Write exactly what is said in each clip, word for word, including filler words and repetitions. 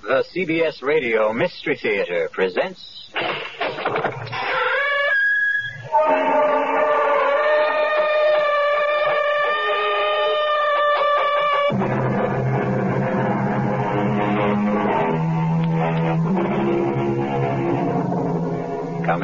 The C B S Radio Mystery Theater presents... Come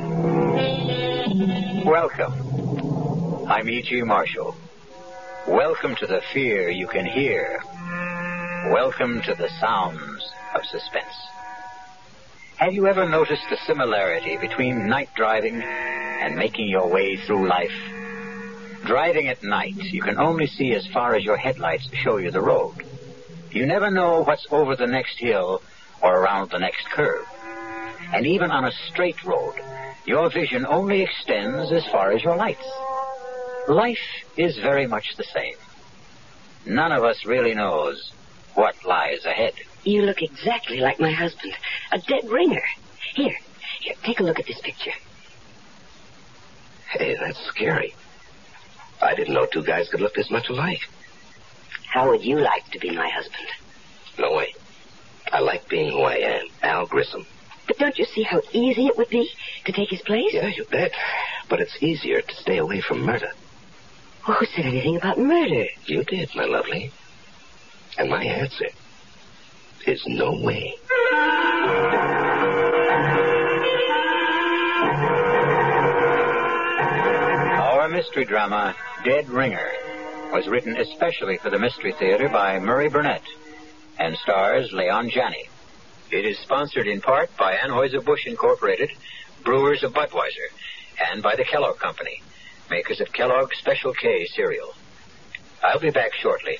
in. Welcome. I'm E G. Marshall. Welcome to the fear you can hear. Welcome to the sounds of suspense. Have you ever noticed the similarity between night driving and making your way through life? Driving at night, you can only see as far as your headlights show you the road. You never know what's over the next hill or around the next curve. And even on a straight road, your vision only extends as far as your lights. Life is very much the same. None of us really knows what lies ahead. You look exactly like my husband. A dead ringer. Here, here, take a look at this picture. Hey, that's scary. I didn't know two guys could look this much alike. How would you like to be my husband? No way. I like being who I am, Al Grissom. But don't you see how easy it would be to take his place? Yeah, you bet. But it's easier to stay away from murder. Well, who said anything about murder? You did, my lovely. And my answer is no way. Our mystery drama, Dead Ringer, was written especially for the Mystery Theater by Murray Burnett and stars Leon Janney. It is sponsored in part by Anheuser-Busch Incorporated, brewers of Budweiser, and by the Kellogg Company, makers of Kellogg's Special K cereal. I'll be back shortly.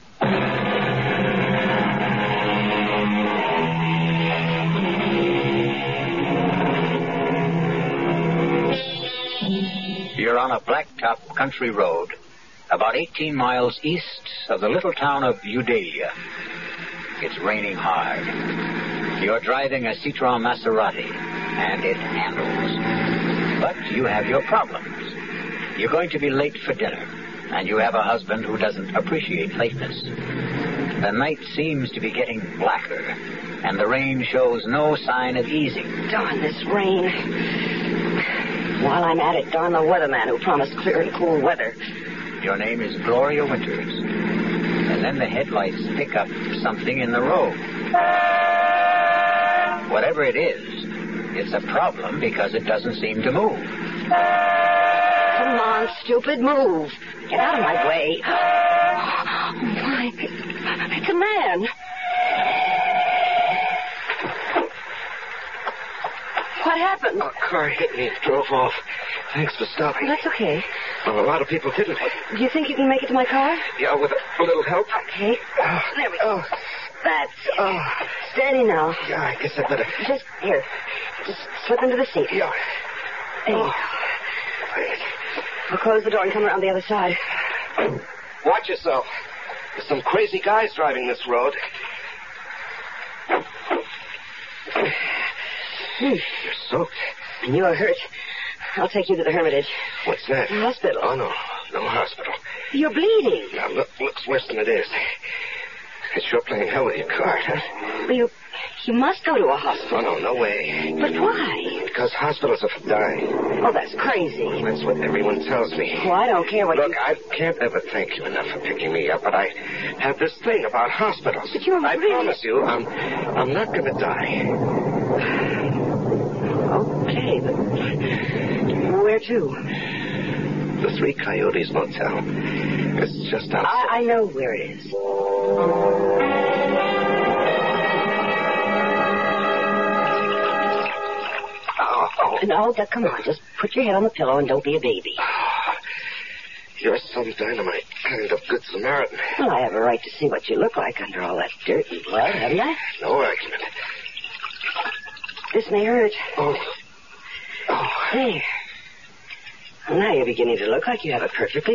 You're on a blacktop country road, about eighteen miles east of the little town of Eudalia. It's raining hard. You're driving a Citroen Maserati, and it handles. But you have your problems. You're going to be late for dinner, and you have a husband who doesn't appreciate lateness. The night seems to be getting blacker, and the rain shows no sign of easing. Darn this rain. While I'm at it, darn the weatherman who promised clear and cool weather. Your name is Gloria Winters. And then the headlights pick up something in the road. Whatever it is, it's a problem because it doesn't seem to move. Come on, stupid, move. Get out of my way. Oh, my. It's a man. What happened? A car hit me and drove off. Thanks for stopping. That's okay. Well, a lot of people didn't. Do you think you can make it to my car? Yeah, with a, a little help. Okay. Oh, There we go. Oh, That's it. oh. Steady now. Yeah, I guess I better. Just, here. Just slip into the seat. Yeah. There you Oh. go. I'll close the door and come around the other side. Watch yourself. There's some crazy guys driving this road. Hmm. You're soaked. And you're hurt. I'll take you to the Hermitage. What's that? The hospital. Oh, no. No hospital. You're bleeding. Now, look, looks worse than it is. It's sure playing hell with your car, huh? Well, you, you must go to a Oh, hospital. no, no way. But why? Because hospitals are for dying. Oh, that's crazy. That's what everyone tells me. Well, I don't care what Look, you... I can't ever thank you enough for picking me up, but I have this thing about hospitals. But you're I really- promise you, I'm, I'm not going to die. Okay, but... Where to? The Three Coyotes Motel. It's just outside. I, I know where it is. Oh, oh. No, but come on. Just put your head on the pillow and don't be a baby. You're some dynamite kind of good Samaritan. Well, I have a right to see what you look like under all that dirt and blood, haven't I? No argument. This may hurt. Oh. Oh. There. Well, now you're beginning to look like you have it perfectly.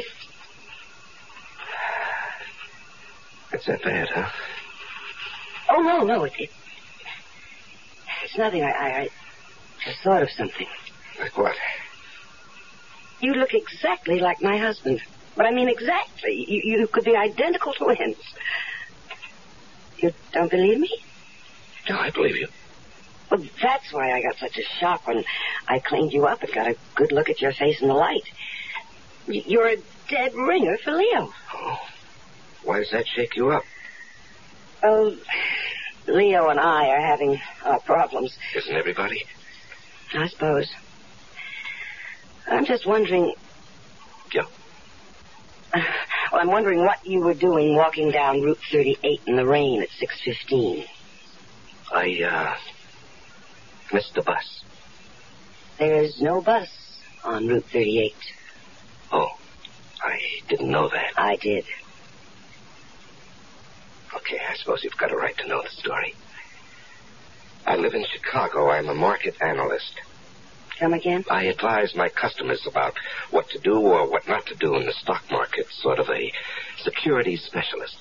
It's that bad, huh? Oh, no, no. It, it, it's nothing. I, I, I just thought of something. Like what? You look exactly like my husband. But I mean exactly. You, you could be identical twins. You don't believe me? No, I believe you. Well, that's why I got such a shock when I cleaned you up and got a good look at your face in the light. Y- You're a dead ringer for Leo. Oh. Why does that shake you up? Oh, Leo and I are having our problems. Isn't everybody? I suppose. I'm just wondering... Yeah. Well, I'm wondering what you were doing walking down Route thirty-eight in the rain at six fifteen. I, uh, missed the bus. There's no bus on Route thirty-eight. Oh, I didn't know that. I did. Okay, I suppose you've got a right to know the story. I live in Chicago. I'm a market analyst. Come again? I advise my customers about what to do or what not to do in the stock market, sort of a securities specialist.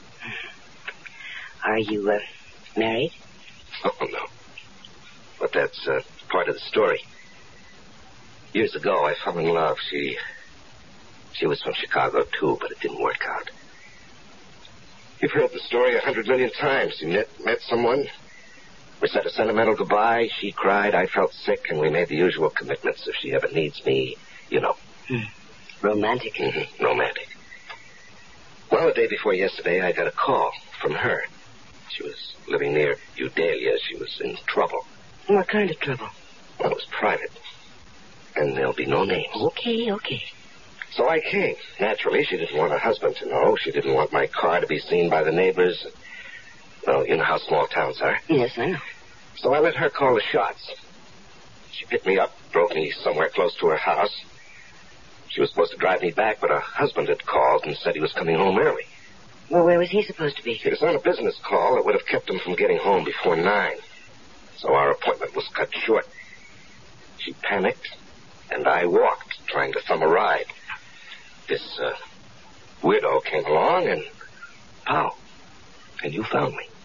Are you, uh, married? Oh, no. But that's uh, part of the story. Years ago, I fell in love. She... She was from Chicago, too, but it didn't work out. You've heard the story a hundred million times. You met, met someone... We said a sentimental goodbye. She cried. I felt sick, and we made the usual commitments. If she ever needs me, you know. Hmm. Romantic. Mm-hmm. Romantic. Well, the day before yesterday, I got a call from her. She was living near Eudalia. She was in trouble. What kind of trouble? Well, it was private. And there'll be no names. Okay, okay. So I came. Naturally, she didn't want her husband to know. She didn't want my car to be seen by the neighbors. Well, you know how small towns are. Yes, I know. So I let her call the shots. She picked me up, drove me somewhere close to her house. She was supposed to drive me back, but her husband had called and said he was coming home early. Well, where was he supposed to be? He was on a business call that would have kept him from getting home before nine. So our appointment was cut short. She panicked, and I walked, trying to thumb a ride. This uh, weirdo came along, and pow, and you found me.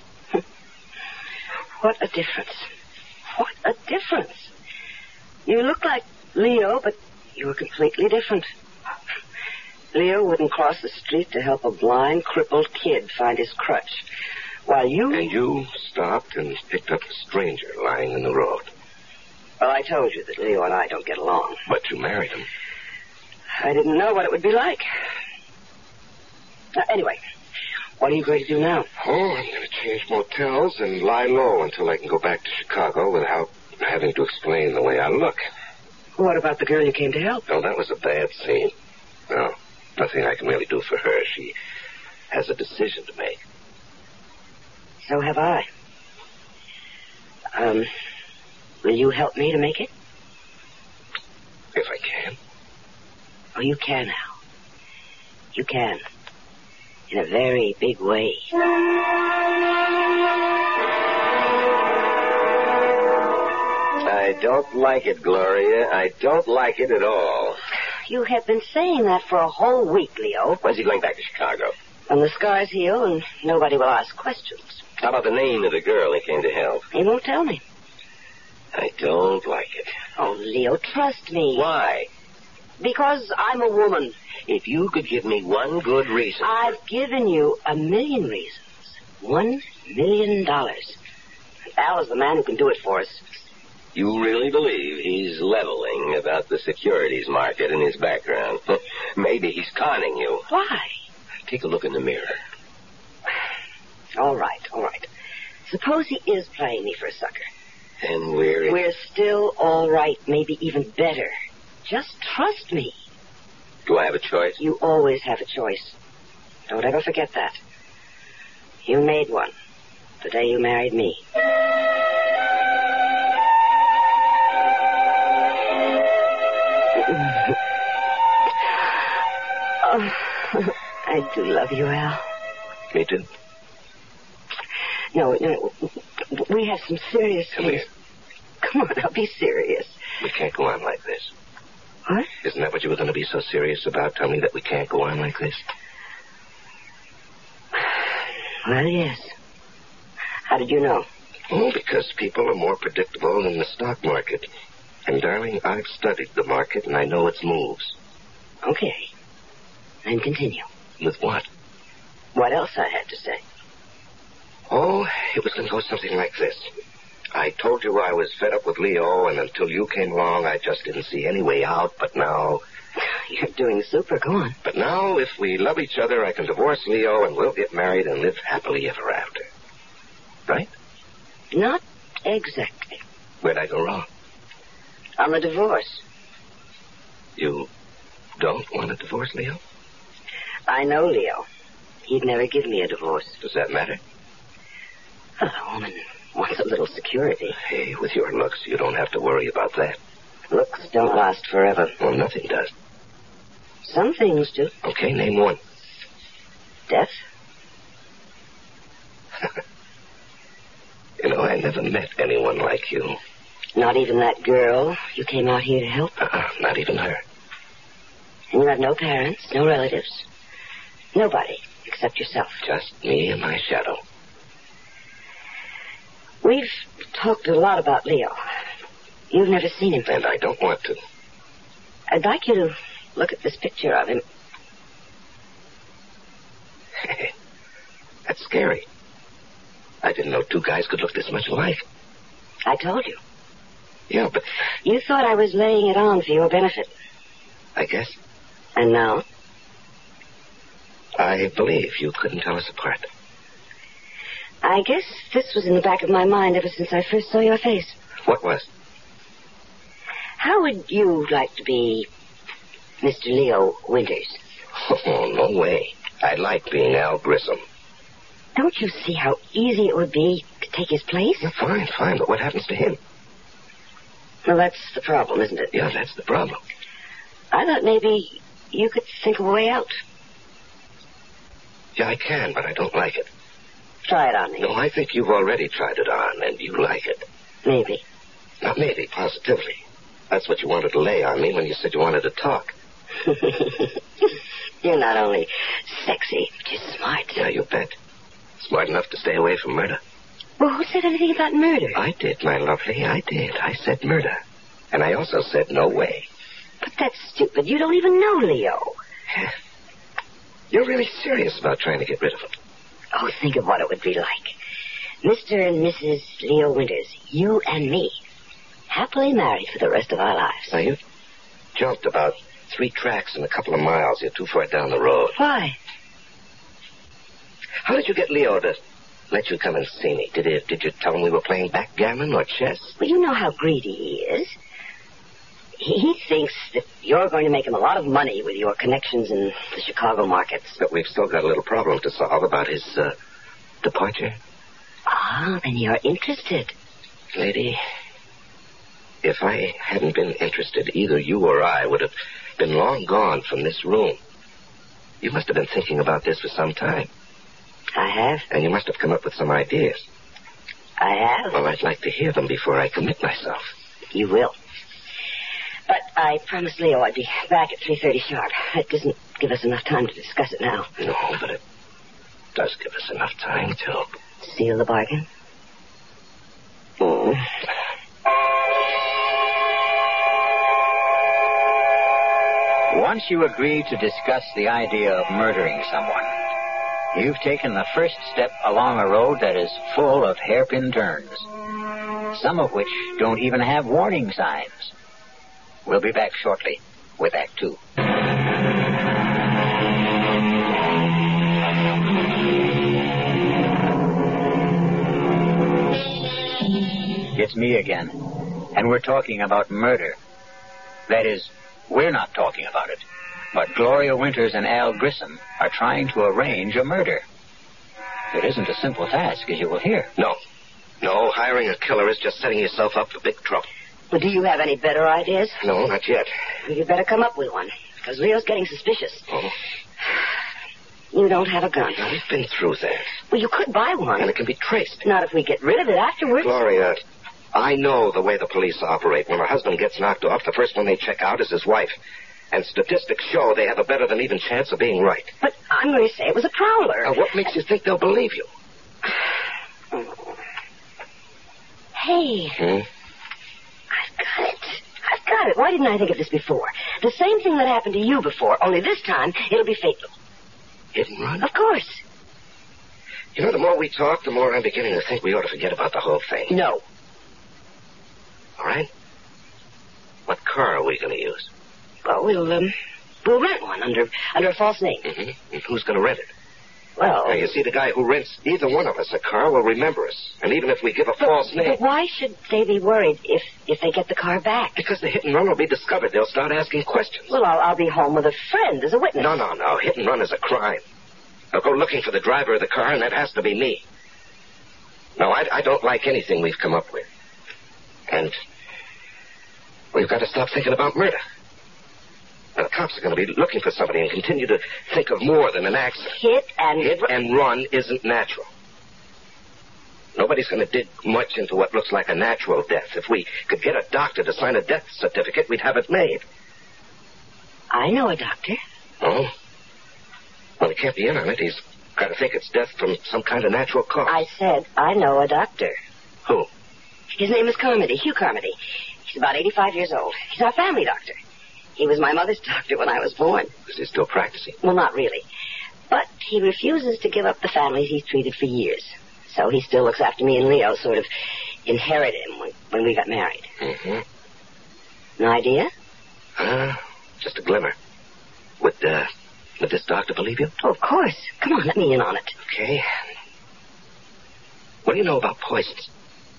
What a difference. What a difference. You look like Leo, but you were completely different. Leo wouldn't cross the street to help a blind, crippled kid find his crutch. While you... And you stopped and picked up a stranger lying in the road. Well, I told you that Leo and I don't get along. But you married him. I didn't know what it would be like. Uh, anyway, what are you going to do now? Oh, I'm going to change motels and lie low until I can go back to Chicago without having to explain the way I look. What about the girl you came to help? Oh, that was a bad scene. No, nothing I can really do for her. She has a decision to make. So have I. Um, will you help me to make it? If I can. Oh, you can, Al. You can. In a very big way. I don't like it, Gloria. I don't like it at all. You have been saying that for a whole week, Leo. When's he going back to Chicago? When the scars heal and nobody will ask questions. How about the name of the girl he came to help? He won't tell me. I don't like it. Oh, Leo, trust me. Why? Because I'm a woman. If you could give me one good reason. I've given you a million reasons. One million dollars. Al is the man who can do it for us. You really believe he's leveling about the securities market in his background? Maybe he's conning you. Why? Take a look in the mirror. All right, all right. Suppose he is playing me for a sucker. And we're... We're still all right, maybe even better. Just trust me. Do I have a choice? You always have a choice. Don't ever forget that. You made one the day you married me. Oh, I do love you, Al. Me too. No, no, we have some serious Come things. here. Come on, I'll be serious. We can't go on like this. What? Isn't that what you were going to be so serious about? Tell me that we can't go on like this? Well, yes. How did you know? Oh, because people are more predictable than the stock market. And, darling, I've studied the market and I know its moves. Okay. Then continue. With what? What else I had to say? Oh, it was going to go something like this. I told you I was fed up with Leo, and until you came along, I just didn't see any way out, but now... You're doing super. Go on. But now, if we love each other, I can divorce Leo, and we'll get married and live happily ever after. Right? Not exactly. Where'd I go wrong? On the divorce. You don't want to divorce Leo? I know Leo. He'd never give me a divorce. Does that matter? Well, a woman wants a little security. Hey, with your looks, you don't have to worry about that. Looks don't last forever. Well, nothing does. Some things do. Okay, name one. Death? You know, I never met anyone like you. Not even that girl you came out here to help? Uh-uh, not even her. And you have no parents, no relatives? Nobody except yourself? Just me and my shadow. We've talked a lot about Leo. You've never seen him. And I don't want to. I'd like you to look at this picture of him. That's scary. I didn't know two guys could look this much alike. I told you. Yeah, but... You thought I was laying it on for your benefit. I guess. And now? I believe you couldn't tell us apart. I guess this was in the back of my mind ever since I first saw your face. What was? How would you like to be Mister Leo Winters? Oh, no way. I'd like being Al Grissom. Don't you see how easy it would be to take his place? Yeah, fine, fine, but what happens to him? Well, that's the problem, isn't it? Yeah, that's the problem. I thought maybe you could think of a way out. Yeah, I can, but I don't like it. Try it on me. No, I think you've already tried it on, and you like it. Maybe. Not maybe, positively. That's what you wanted to lay on me when you said you wanted to talk. You're not only sexy, but you're smart. Yeah, you bet. Smart enough to stay away from murder. Well, who said anything about murder? I did, my lovely, I did. I said murder. And I also said no way. But that's stupid. You don't even know Leo. You're really serious about trying to get rid of him. Oh, think of what it would be like. Mister and Missus Leo Winters, you and me, happily married for the rest of our lives. Now, you jumped about three tracks in a couple of miles. You're too far down the road. Why? How did you get Leo to let you come and see me? Did, it, did you tell him we were playing backgammon or chess? Well, you know how greedy he is. He, he thinks that you're going to make him a lot of money with your connections in the Chicago markets. But we've still got a little problem to solve about his uh, departure. Ah, then you're interested. Lady, if I hadn't been interested, either you or I would have been long gone from this room. You must have been thinking about this for some time. I have. And you must have come up with some ideas. I have. Well, I'd like to hear them before I commit myself. You will. But I promised Leo I'd be back at three thirty sharp. It doesn't give us enough time to discuss it now. No, but it does give us enough time to... Seal the bargain? Mm. Once you agree to discuss the idea of murdering someone, you've taken the first step along a road that is full of hairpin turns, some of which don't even have warning signs. We'll be back shortly with Act Two. It's me again, and we're talking about murder. That is, we're not talking about it, but Gloria Winters and Al Grissom are trying to arrange a murder. It isn't a simple task, as you will hear. No. No, hiring a killer is just setting yourself up for big trouble. Well, do you have any better ideas? No, not yet. Well, you'd better come up with one, because Leo's getting suspicious. Oh? You don't have a gun. Now, we've been through that. Well, you could buy one. And it can be traced. Not if we get rid of it afterwards. Gloria, I know the way the police operate. When a husband gets knocked off, the first one they check out is his wife. And statistics show they have a better than even chance of being right. But I'm going to say it was a prowler. Now, what makes you think they'll believe you? Hey. Hmm? I've got it. I've got it. Why didn't I think of this before? The same thing that happened to you before, only this time it'll be fatal. Hit and run? Of course. You know, the more we talk, the more I'm beginning to think we ought to forget about the whole thing. No. All right? What car are we going to use? Well, we'll, um, we'll rent one under under a false name. Mm-hmm. And who's going to rent it? Well... Now, you see, the guy who rents either one of us a car will remember us. And even if we give a but, false name... But why should they be worried if, if they get the car back? Because the hit and run will be discovered. They'll start asking questions. Well, I'll, I'll be home with a friend as a witness. No, no, no. Hit and run is a crime. They'll go looking for the driver of the car, and that has to be me. No, I, I don't like anything we've come up with. And we've got to stop thinking about murder. Now, the cops are going to be looking for somebody and continue to think of more than an accident. Hit and... Hit and run isn't natural. Nobody's going to dig much into what looks like a natural death. If we could get a doctor to sign a death certificate, we'd have it made. I know a doctor. Oh? Well, he can't be in on it. He's got to think it's death from some kind of natural cause. I said I know a doctor. Who? His name is Carmody, Hugh Carmody. He's about eighty-five years old. He's our family doctor. He was my mother's doctor when I was born. Is he still practicing? Well, not really. But he refuses to give up the families he's treated for years. So he still looks after me and Leo, sort of inherit him when, when we got married. Mm-hmm. An idea? Uh, just a glimmer. Would, uh, would this doctor believe you? Oh, of course. Come on, let me in on it. Okay. What do you know about poisons?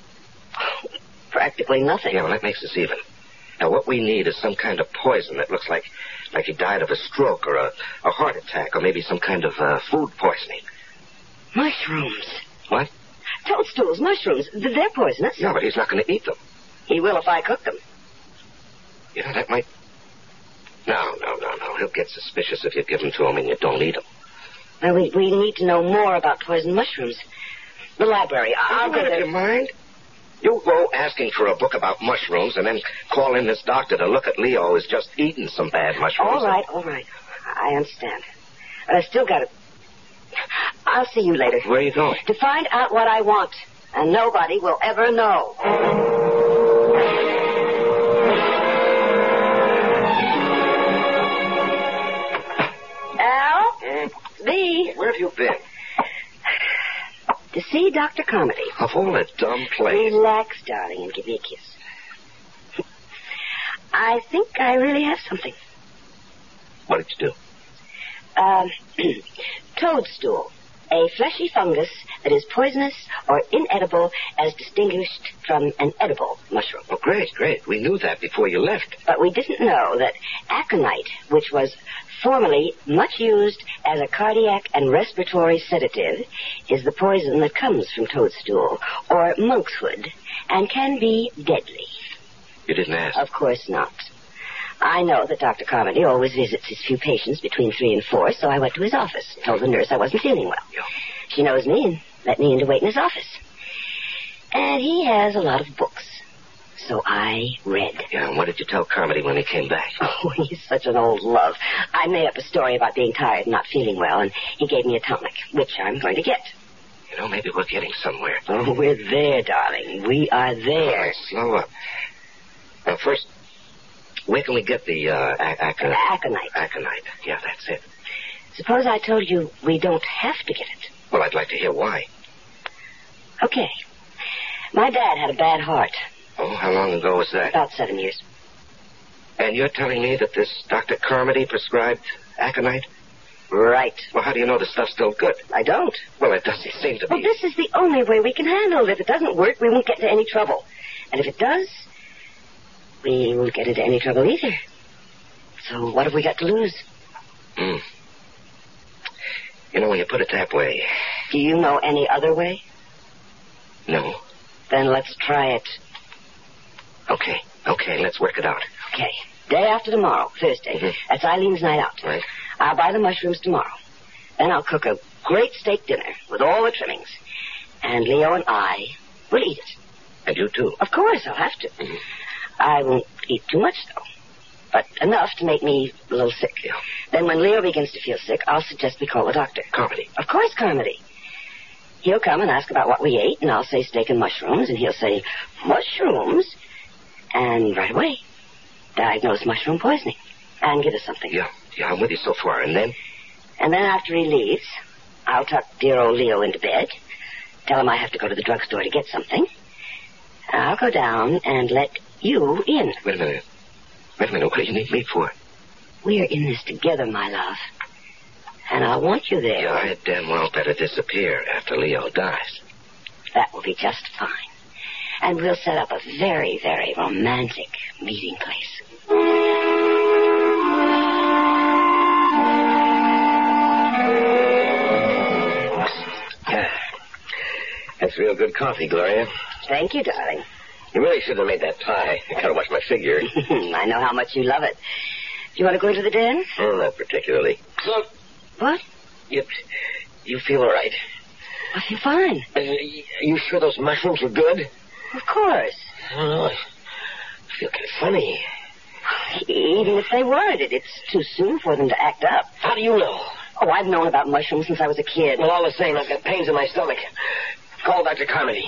Practically nothing. Yeah, well, that makes us even. Now, what we need is some kind of poison that looks like like he died of a stroke or a, a heart attack or maybe some kind of uh, food poisoning. Mushrooms. What? Toadstools, mushrooms. They're poisonous. No, but he's not going to eat them. He will if I cook them. You know, that might... No, no, no, no. He'll get suspicious if you give them to him and you don't eat them. Well, we, we need to know more about poison mushrooms. The library. I'll go out of there. your mind? You go asking for a book about mushrooms and then call in this doctor to look at Leo who's just eaten some bad mushrooms. All right, all right. I understand. But I still got to... I'll see you later. Where are you going? To find out what I want. And nobody will ever know. Al? Mm. Lee? Where have you been? To see Doctor Carmody. Of all the dumb plays. Relax, darling, and give me a kiss. I think I really have something. What did you do? Um, toadstool. A fleshy fungus that is poisonous or inedible as distinguished from an edible mushroom. Oh, great, great. We knew that before you left. But we didn't know that aconite, which was formerly much used as a cardiac and respiratory sedative, is the poison that comes from toadstool or monkshood and can be deadly. You didn't ask? Of course not. I know that Doctor Carmody always visits his few patients between three and four, so I went to his office, told the nurse I wasn't feeling well. Yeah. She knows me and let me in to wait in his office. And he has a lot of books, so I read. Yeah, and what did you tell Carmody when he came back? Oh, he's such an old love. I made up a story about being tired and not feeling well, and he gave me a tonic, which I'm going to get. You know, maybe we're getting somewhere. Oh, we're there, darling. We are there. All right, slow up. Now, first... Where can we get the, uh, ac- aconite? Aconite. Yeah, that's it. Suppose I told you we don't have to get it. Well, I'd like to hear why. Okay. My dad had a bad heart. Oh, how long ago was that? About seven years. And you're telling me that this Doctor Carmody prescribed aconite? Right. Well, how do you know the stuff's still good? I don't. Well, it doesn't seem to be. Well, this is the only way we can handle it. If it doesn't work, we won't get into any trouble. And if it does... we won't get into any trouble either. So what have we got to lose? Hmm. You know, when you put it that way... Do you know any other way? No. Then let's try it. Okay, okay, let's work it out. Okay. Day after tomorrow, Thursday. Mm-hmm. That's Eileen's night out. Right. I'll buy the mushrooms tomorrow. Then I'll cook a great steak dinner with all the trimmings. And Leo and I will eat it. And you too? Of course, I'll have to. Mm-hmm. I won't eat too much, though. But enough to make me a little sick. Yeah. Then when Leo begins to feel sick, I'll suggest we call a doctor. Carmody? Of course, Carmody. He'll come and ask about what we ate, and I'll say steak and mushrooms, and he'll say, mushrooms? And right away, diagnose mushroom poisoning and give us something. Yeah, yeah, I'm with you so far. And then? And then after he leaves, I'll tuck dear old Leo into bed. Tell him I have to go to the drugstore to get something. I'll go down and let you in. Wait a minute. Wait a minute. What do you need me for? We're in this together, my love. And I want you there. Yeah, I had damn well better disappear after Leo dies. That will be just fine. And we'll set up a very, very romantic meeting place. That's real good coffee, Gloria. Thank you, darling. You really should have made that pie. I gotta watch my figure. I know how much you love it. Do you want to go into the den? Oh, not particularly. Look. What? You, you feel all right? I feel fine. Uh, are you sure those mushrooms were good? Of course. I don't know. I feel kind of funny. Even if they weren't, it, it's too soon for them to act up. How do you know? Oh, I've known about mushrooms since I was a kid. Well, all the same, I've got pains in my stomach. Call Doctor Carmody.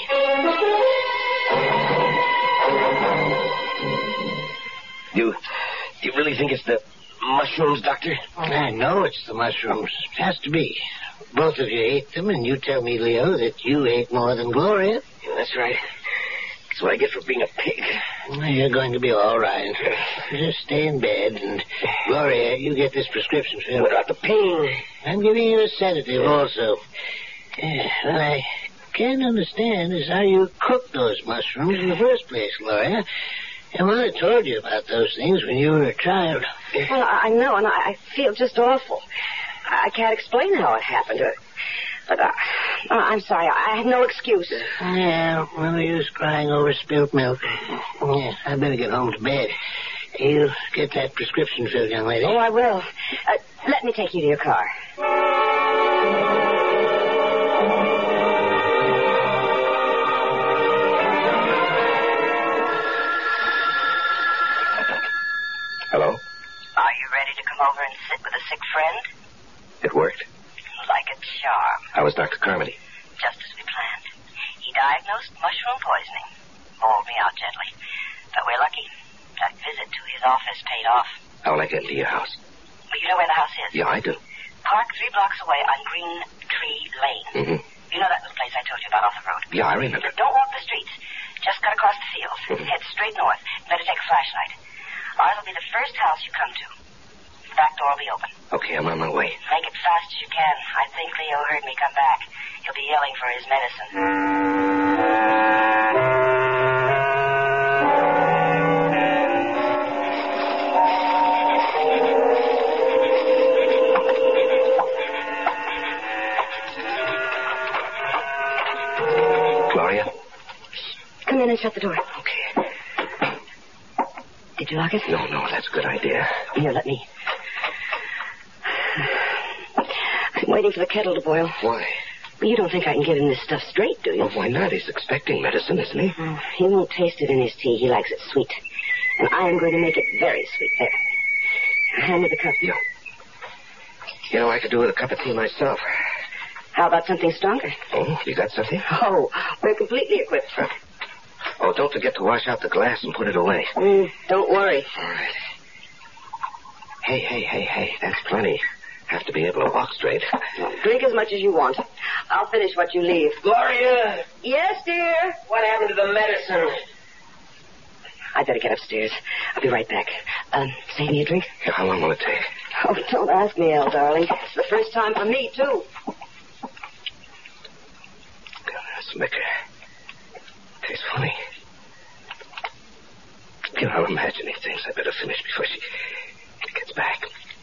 You, you really think it's the mushrooms, Doctor? I know it's the mushrooms. It has to be. Both of you ate them, and you tell me, Leo, that you ate more than Gloria. Yeah, that's right. That's what I get for being a pig. Well, you're going to be all right. Just stay in bed, and Gloria, you get this prescription filled. What about the pain? I'm giving you a sedative also. Yeah, what I can't understand is how you cooked those mushrooms in the first place, Gloria. And Mother told you about those things when you were a child. Well, I know, and I, I feel just awful. I can't explain how it happened. But uh, I'm sorry. I have no excuse. Yeah, well, no use crying over spilt milk. Yeah, I better get home to bed. You get that prescription filled, young lady. Oh, I will. Uh, let me take you to your car. Hello? Are you ready to come over and sit with a sick friend? It worked. Like a charm. How was Doctor Carmody? Just as we planned. He diagnosed mushroom poisoning. Bowled me out gently. But we're lucky. That visit to his office paid off. How will I get into your house? Well, you know where the house is? Yeah, I do. Park three blocks away on Green Tree Lane. Mm-hmm. You know that little place I told you about off the road? Yeah, I remember. Don't walk the streets. Just cut across the fields. Mm-hmm. Head straight north. Better take a flashlight. Ours will be the first house you come to. The back door will be open. Okay, I'm on my way. Make it fast as you can. I think Leo heard me come back. He'll be yelling for his medicine. Gloria? Come in and shut the door. Okay. Did you lock it? No, no, that's a good idea. Here, let me. I'm waiting for the kettle to boil. Why? Well, you don't think I can give him this stuff straight, do you? Well, why not? He's expecting medicine, isn't he? Oh, he won't taste it in his tea. He likes it sweet. And I am going to make it very sweet. There. Hand me the cup. Yeah. You know, I could do with a cup of tea myself. How about something stronger? Oh, you got something? Oh, we're completely equipped. Huh. Oh, don't forget to wash out the glass and put it away. Mm, don't worry. All right. Hey, hey, hey, hey, that's plenty. Have to be able to walk straight. Drink as much as you want. I'll finish what you leave. Gloria! Yes, dear? What happened to the medicine? I'd better get upstairs. I'll be right back. Um, save me a drink? Yeah, how long will it take? Oh, don't ask me, Elle, darling. It's the first time for me, too. That's liquor. Tastes funny. You know, I'm imagining things. I better finish before she gets back.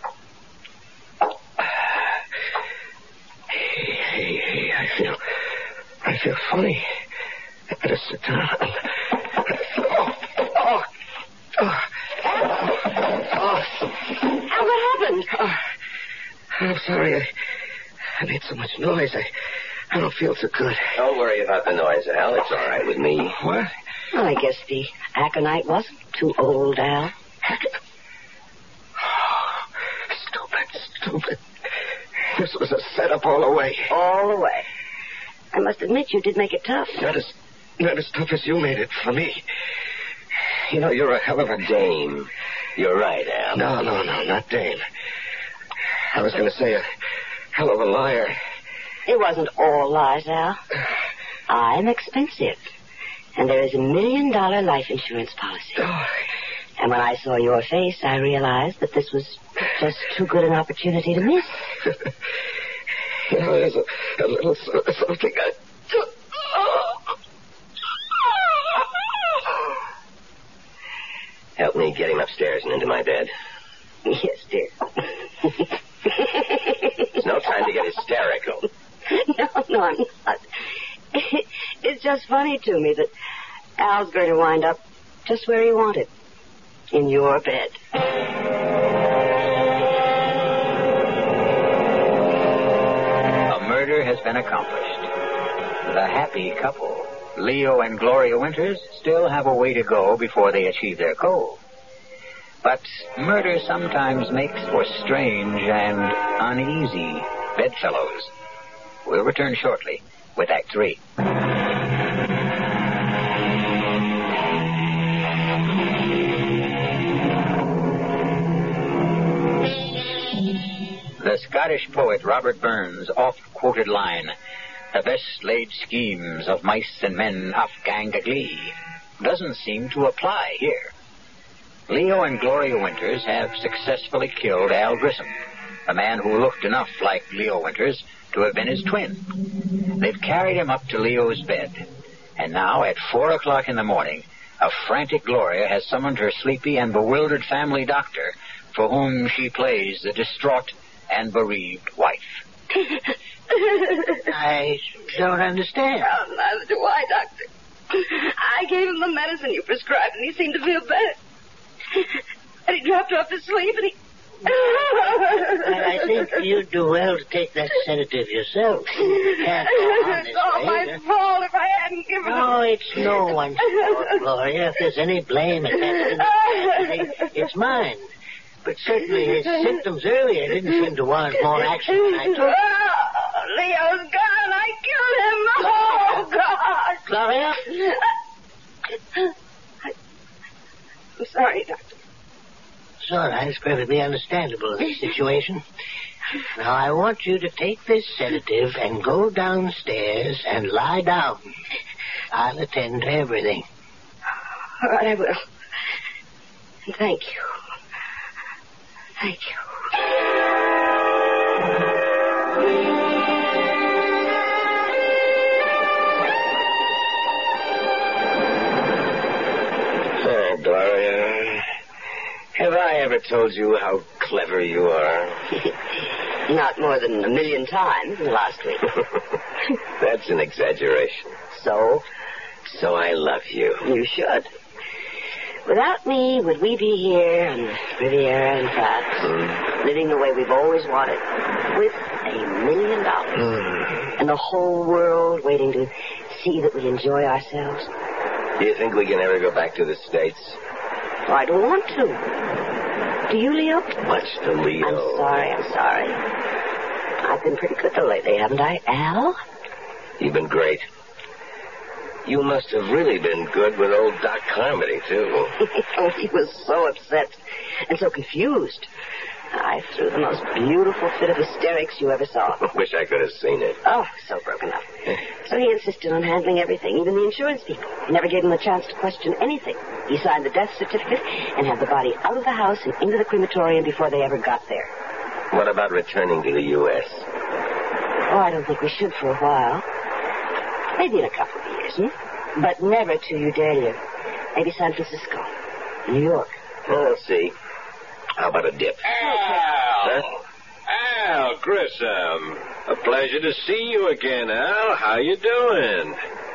Hey, hey, hey, I feel... I feel funny. I better sit down. Oh, oh, oh, oh. Al, what happened? Oh, I'm sorry. I, I made so much noise. I, I don't feel so good. Don't worry about the noise, Al. It's all right with me. What? Well, I guess the aconite wasn't too old, Al. Aconite? Oh, stupid, stupid. This was a setup all the way. All the way. I must admit you did make it tough. Not as, not as tough as you made it for me. You know, you're a hell of a Dame. You're right, Al. No, no, no, not Dame. I was going to say a hell of a liar. It wasn't all lies, Al. I'm expensive. And there is a million-dollar life insurance policy. And when I saw your face, I realized that this was just too good an opportunity to miss. You know, there's a, a little so- something I... Help me get him upstairs and into my bed. Yes, dear. There's no time to get hysterical. No, no, I'm not. It's just funny to me that Al's going to wind up just where he wanted. In your bed. A murder has been accomplished. The happy couple, Leo and Gloria Winters, still have a way to go before they achieve their goal. But murder sometimes makes for strange and uneasy bedfellows. We'll return shortly with Act Three. The Scottish poet Robert Burns' oft-quoted line, "The best laid schemes of mice and men oft gang a glee," doesn't seem to apply here. Leo and Gloria Winters have successfully killed Al Grissom, a man who looked enough like Leo Winters to have been his twin. They've carried him up to Leo's bed, and now at four o'clock in the morning, a frantic Gloria has summoned her sleepy and bewildered family doctor, for whom she plays the distraught and bereaved wife. I don't understand. Oh, neither do I, Doctor. I gave him the medicine you prescribed, and he seemed to feel better. And he dropped off to sleep, and he... I, I think you'd do well to take that sedative yourself. You can't go on this It's all way. my fault if I hadn't given No, him... it's no one's fault, Gloria. If there's any blame attached to this, it's mine. But certainly his symptoms earlier didn't seem to warrant more action than I took. Oh, Leo's gone. I killed him. Oh, God. Gloria? I, I'm sorry, Doctor. It's all right. It's perfectly understandable in this situation. Now, I want you to take this sedative and go downstairs and lie down. I'll attend to everything. All right, I will. And thank you. Thank you. Oh, Gloria, have I ever told you how clever you are? Not more than a million times in the last week. That's an exaggeration. So? So I love you. You should. Without me, would we be here on the Riviera in France, Mm. living the way we've always wanted, with a million dollars, Mm. and the whole world waiting to see that we enjoy ourselves? Do you think we can ever go back to the States? Well, I don't want to. Do you, Leo? Much to Leo. I'm sorry, I'm sorry. I've been pretty good though lately, haven't I, Al? You've been great. You must have really been good with old Doc Carmody, too. Oh, he was so upset and so confused. I threw the most beautiful fit of hysterics you ever saw. Wish I could have seen it. Oh, so broken up. So he insisted on handling everything, even the insurance people. He never gave them a chance to question anything. He signed the death certificate and had the body out of the house and into the crematorium before they ever got there. What about returning to the U S? Oh, I don't think we should for a while. Maybe in a couple of years, hmm? But never to Udalia. Maybe San Francisco, New York. Well, we'll see. How about a dip? Al! Huh? Al Grissom. A pleasure to see you again, Al. How you doing?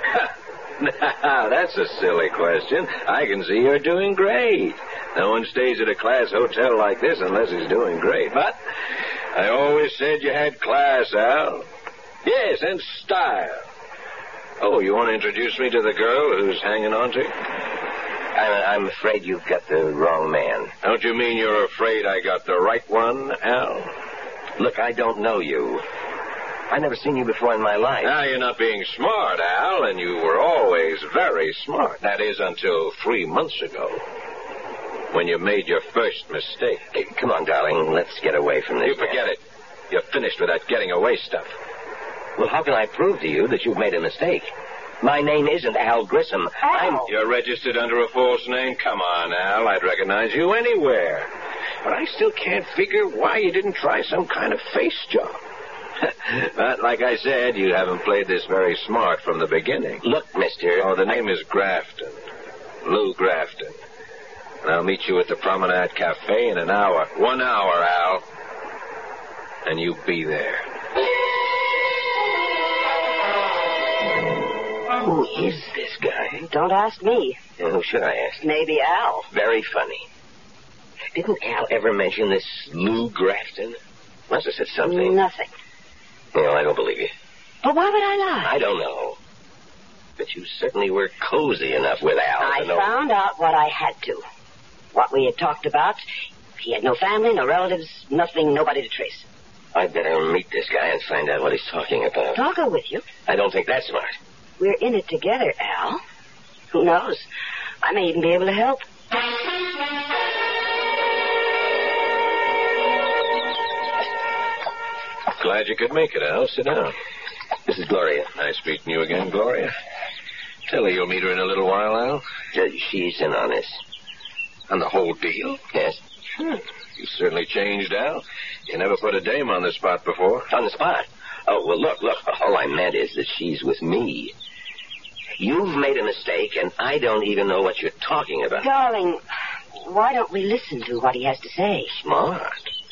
Now, that's a silly question. I can see you're doing great. No one stays at a class hotel like this unless he's doing great. But I always said you had class, Al. Yes, and style. Oh, you want to introduce me to the girl who's hanging on to you? I'm, I'm afraid you've got the wrong man. Don't you mean you're afraid I got the right one, Al? Look, I don't know you. I've never seen you before in my life. Now you're not being smart, Al, and you were always very smart. That is until three months ago, when you made your first mistake. Hey, come on, darling. Let's get away from this. You forget it. You're finished with that getting away stuff. Well, how can I prove to you that you've made a mistake? My name isn't Al Grissom. Al. I'm... You're registered under a false name? Come on, Al. I'd recognize you anywhere. But I still can't figure why you didn't try some kind of face job. But like I said, you haven't played this very smart from the beginning. Look, mister... Oh, the name is Grafton. Lou Grafton. And I'll meet you at the Promenade Cafe in an hour. One hour, Al. And you be there. Who is this guy? Don't ask me. Well, who should I ask? Maybe Al. Very funny. Didn't Al ever mention this Lou Grafton? Must have said something. Nothing. Well, I don't believe you. But why would I lie? I don't know. But you certainly were cozy enough with Al I to know... found out what I had to. What we had talked about. He had no family, no relatives, nothing, nobody to trace. I'd better meet this guy and find out what he's talking about. I'll go with you. I don't think that's smart. We're in it together, Al. Who knows? I may even be able to help. Glad you could make it, Al. Sit down. This is Gloria. Nice meeting you again, Gloria. Tell her you'll meet her in a little while, Al. Uh, She's in on this. On the whole deal? Yes. Hmm. You certainly changed, Al. You never put a dame on the spot before. On the spot? Oh, well, look, look. All I meant is that she's with me. You've made a mistake, and I don't even know what you're talking about. Darling, why don't we listen to what he has to say? Smart.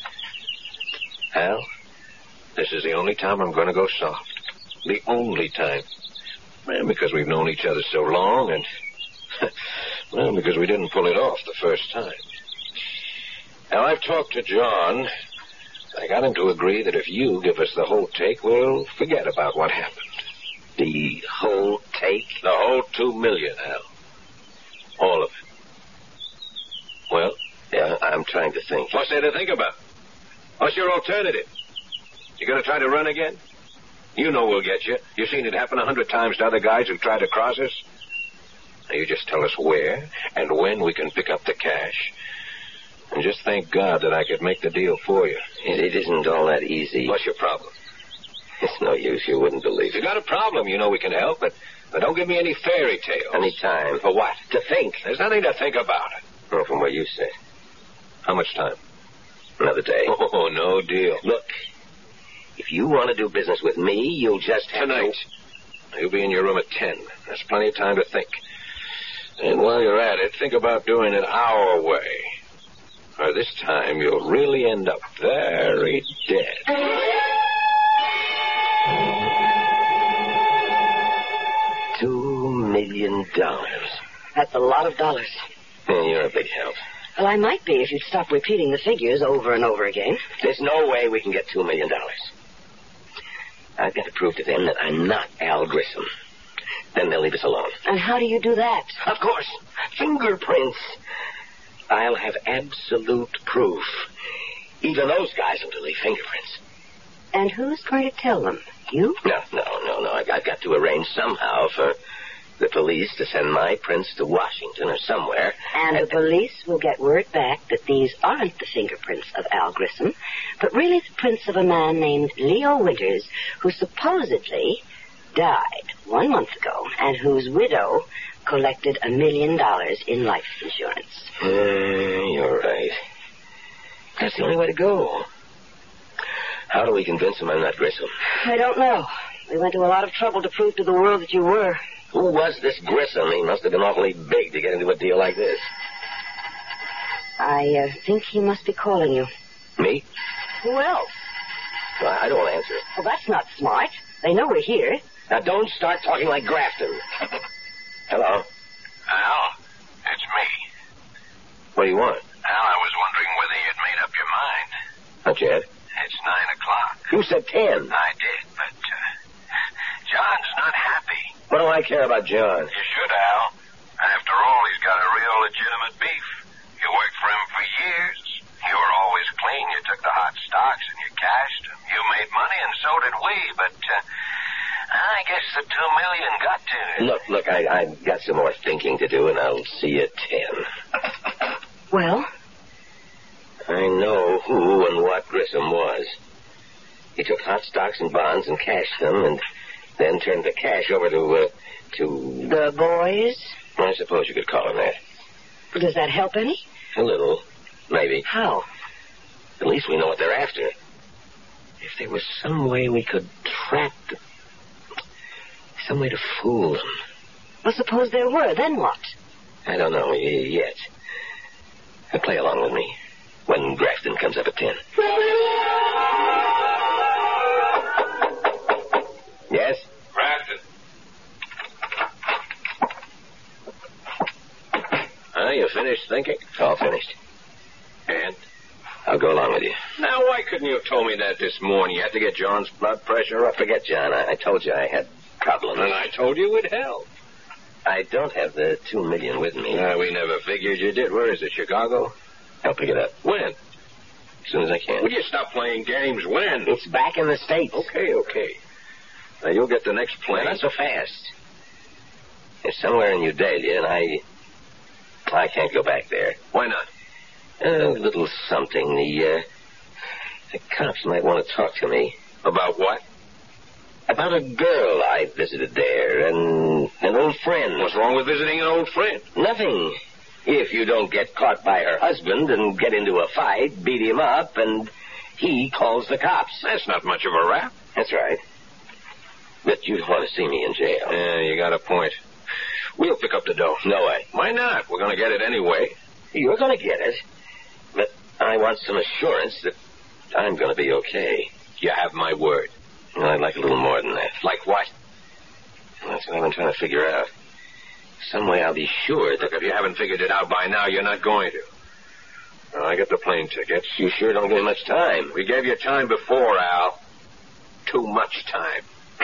Al, this is the only time I'm going to go soft. The only time. Well, because we've known each other so long, and... well, because we didn't pull it off the first time. Now, I've talked to John. I got him to agree that if you give us the whole take, we'll forget about what happened. The whole take? The whole two million, Al. All of it. Well? Yeah, I'm trying to think. What's there to think about? What's your alternative? You gonna try to run again? You know we'll get you. You've seen it happen a hundred times to other guys who've tried to cross us. Now, you just tell us where and when we can pick up the cash. And just thank God that I could make the deal for you. It, it isn't all that easy. What's your problem? It's no use. You wouldn't believe If you it. got a problem, you know we can help, but, but don't give me any fairy tales. Any time. For what? To think. There's nothing to think about. Well, from what you say. How much time? Another day. Oh, no deal. Look, if you want to do business with me, you'll just have Tonight. to... You'll be in your room at ten. There's plenty of time to think. And while you're at it, think about doing it our way. Or this time, you'll really end up very dead. Two million dollars. That's a lot of dollars. Yeah, you're a big help. Well, I might be if you'd stop repeating the figures over and over again. There's no way we can get two million dollars. I've got to prove to them that I'm not Al Grissom. Then they'll leave us alone. And how do you do that? Of course. Fingerprints. I'll have absolute proof. Even those guys will delete fingerprints. And who's going to tell them? You? No, no, no, no. I've, I've got to arrange somehow for the police to send my prints to Washington or somewhere. And the police will get word back that these aren't the fingerprints of Al Grissom, but really the prints of a man named Leo Winters, who supposedly died one month ago and whose widow collected a million dollars in life insurance. Uh, you're right. That's the only way to go. How do we convince them I'm not Grissom? I don't know. We went to a lot of trouble to prove to the world that you were. Who was this Grissom? He must have been awfully big to get into a deal like this. I uh, think he must be calling you. Me? Who else? Well, I don't want to answer it. Well, that's not smart. They know we're here. Now, don't start talking like Grafton. Hello? Al, it's me. What do you want? Al, I was wondering whether you'd made up your mind. Not yet. It's nine o'clock. You said ten. I did, but uh, John's not happy. What do I care about John? You should, Al. After all, he's got a real legitimate beef. You worked for him for years. You were always clean. You took the hot stocks and you cashed them. You made money, and so did we, but uh, I guess the two million got to you. Look, look, I, I've got some more thinking to do, and I'll see you at ten. Well? I know who and what Grissom was. He took hot stocks and bonds and cashed them, and then turned the cash over to, uh, to... The boys? I suppose you could call them that. Does that help any? A little. Maybe. How? At least we know what they're after. If there was some way we could trap them. Some way to fool them. Well, suppose there were. Then what? I don't know y- yet. Uh, Play along with me when Grafton comes up at ten. Yes? Grafton. Huh, you finished thinking? All finished. And? I'll go along with you. Now, why couldn't you have told me that this morning? You had to get John's blood pressure up. Forget, John. I, I told you I had problems. And I told you it helped. I don't have the two million with me. Uh, we never figured you did. Where is it, Chicago? I'll pick it up When? as soon as I can. Would you stop playing games? When? It's back in the States. Okay, okay. Now, you'll get the next plane. Not so fast. It's somewhere in Udalia, and I... I can't go back there. Why not? A little something. The, uh... The cops might want to talk to me. About what? About a girl I visited there, and an old friend. What's wrong with visiting an old friend? Nothing. If you don't get caught by her husband and get into a fight, beat him up, and he calls the cops. That's not much of a rap. That's right. But you'd want to see me in jail. Yeah, you got a point. We'll pick up the dough. No way. Why not? We're going to get it anyway. You're going to get it. But I want some assurance that I'm going to be okay. You have my word. Well, I'd like a little more than that. Like what? That's what I've been trying to figure out. Some way I'll be sure that... Look, if you haven't figured it out by now, you're not going to. Well, I get the plane tickets. You sure don't give much time. We gave you time before, Al. Too much time.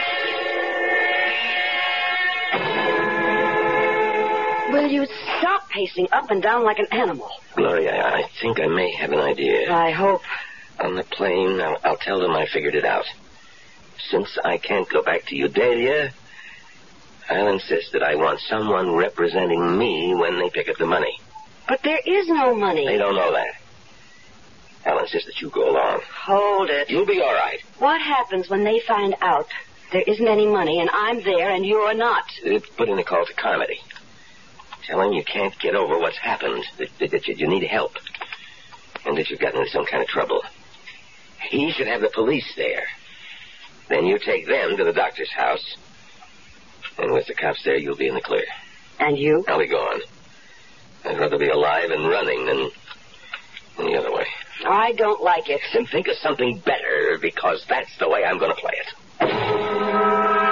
Will you stop pacing up and down like an animal? Gloria, I, I think I may have an idea. I hope. On the plane, I'll, I'll tell them I figured it out. Since I can't go back to Udalia, I'll insist that I want someone representing me when they pick up the money. But there is no money. They don't know that. I'll insist that you go along. Hold it. You'll be all right. What happens when they find out there isn't any money and I'm there and you're not? Uh, Put in a call to Carmody. Tell him you can't get over what's happened, that, that, that you, you need help, and that you've gotten into some kind of trouble. He should have the police there. Then you take them to the doctor's house, and with the cops there, you'll be in the clear. And you? I'll be gone. I'd rather be alive and running than, than the other way. I don't like it. Then think of something better, because that's the way I'm going to play it.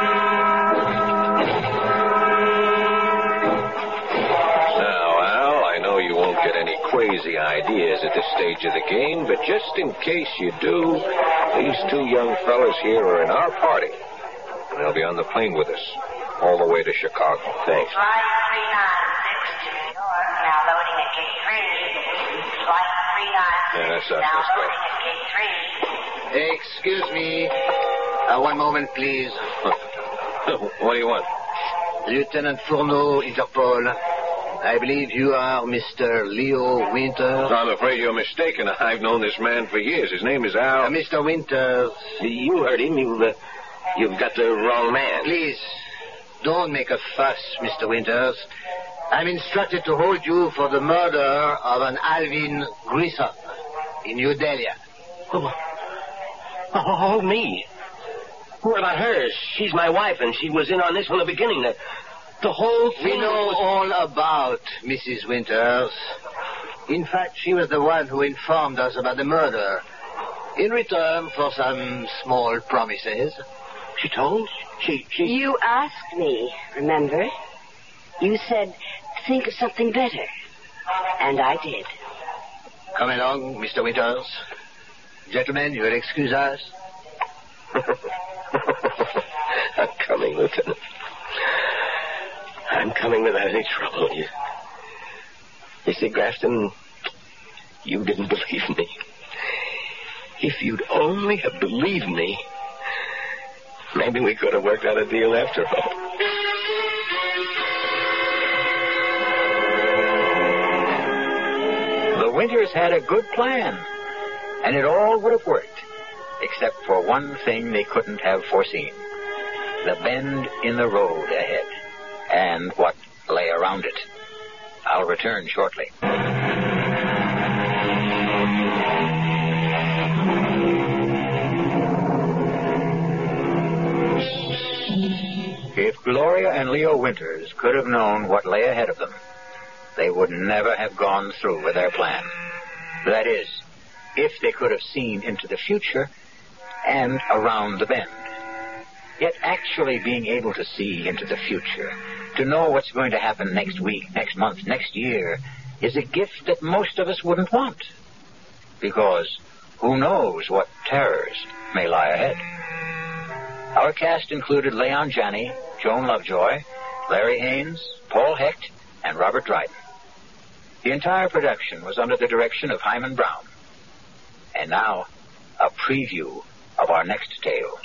Get any crazy ideas at this stage of the game, but just in case you do, these two young fellas here are in our party, and they'll be on the plane with us all the way to Chicago. Thanks. Flight three ninety-six to New York, now loading at gate three. Flight three ninety-six, Yeah, that's us. now Let's go. loading at gate three. Excuse me. Uh, one moment, please. What do you want? Lieutenant Fourneau, Interpol. I believe you are Mister Leo Winters. I'm afraid you're mistaken. I've known this man for years. His name is Al. Uh, Mister Winters, You heard him. You've, uh, you've got the wrong man. please, don't make a fuss, Mister Winters. I'm instructed to hold you for the murder of an Alvin Grissom in Udalia. Oh, oh, me? What about her? She's my wife, and she was in on this from the beginning. The, the whole thing... We know was... all about Missus Winters. In fact, she was the one who informed us about the murder. In return for some small promises. She told? She, she... You asked me, remember? You said, think of something better. And I did. Come along, Mister Winters. Gentlemen, you will excuse us. I'm coming, Lieutenant. I'm coming without any trouble. You, you see, Grafton, you didn't believe me. If you'd only have believed me, maybe we could have worked out a deal after all. The Winters had a good plan, and it all would have worked except for one thing they couldn't have foreseen. The bend in the road ahead, and what lay around it. I'll return shortly. If Gloria and Leo Winters could have known what lay ahead of them, they would never have gone through with their plan. That is, if they could have seen into the future and around the bend. Yet actually being able to see into the future, to know what's going to happen next week, next month, next year, is a gift that most of us wouldn't want. Because who knows what terrors may lie ahead. Our cast included Leon Janney, Joan Lovejoy, Larry Haynes, Paul Hecht, and Robert Dryden. The entire production was under the direction of Hyman Brown. And now, a preview of our next tale.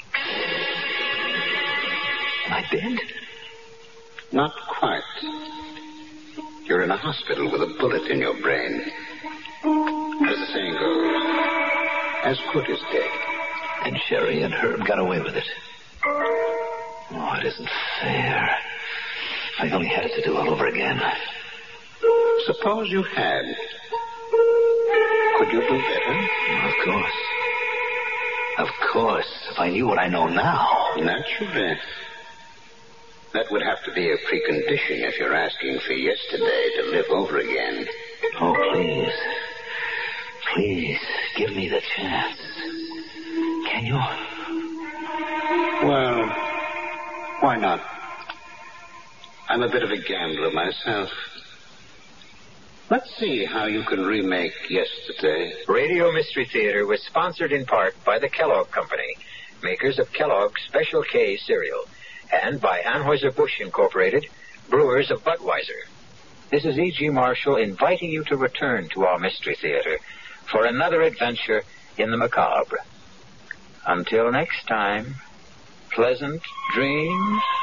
Am I dead? Not quite. You're in a hospital with a bullet in your brain. As the saying goes, as good as dead. And Sherry and Herb got away with it. Oh, it isn't fair. If I only had it to do all over again. Suppose you had. Could you do better? Of course. Of course, if I knew what I know now. Naturally. That would have to be a precondition if you're asking for yesterday to live over again. Oh, please. Please, give me the chance. Can you? Well, why not? I'm a bit of a gambler myself. Let's see how you can remake yesterday. Radio Mystery Theater was sponsored in part by the Kellogg Company, makers of Kellogg's Special K cereal, and by Anheuser-Busch Incorporated, brewers of Budweiser. This is E G. Marshall inviting you to return to our Mystery Theater for another adventure in the macabre. Until next time, pleasant dreams.